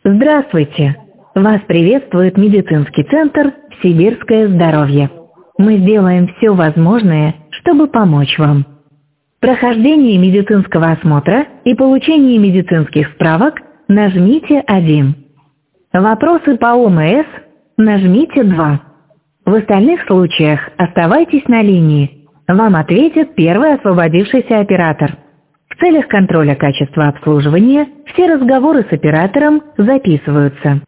Здравствуйте! Вас приветствует медицинский центр «Сибирское здоровье». Мы сделаем все возможное, чтобы помочь вам. Прохождение медицинского осмотра и получение медицинских справок нажмите 1. Вопросы по ОМС нажмите 2. В остальных случаях оставайтесь на линии. Вам ответит первый освободившийся оператор. В целях контроля качества обслуживания все разговоры с оператором записываются.